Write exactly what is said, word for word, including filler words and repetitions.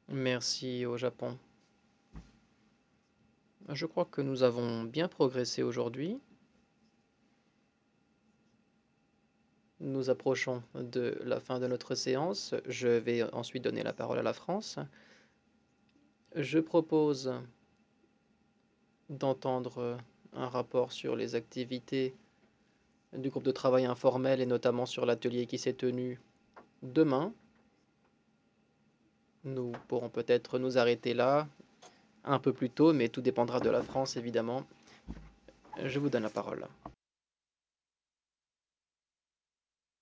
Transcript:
Merci au Japon. Je crois que nous avons bien progressé aujourd'hui. Nous approchons de la fin de notre séance. Je vais ensuite donner la parole à la France. Je propose d'entendre un rapport sur les activités du groupe de travail informel et notamment sur l'atelier qui s'est tenu demain. Nous pourrons peut-être nous arrêter là un peu plus tôt, mais tout dépendra de la France évidemment. Je vous donne la parole.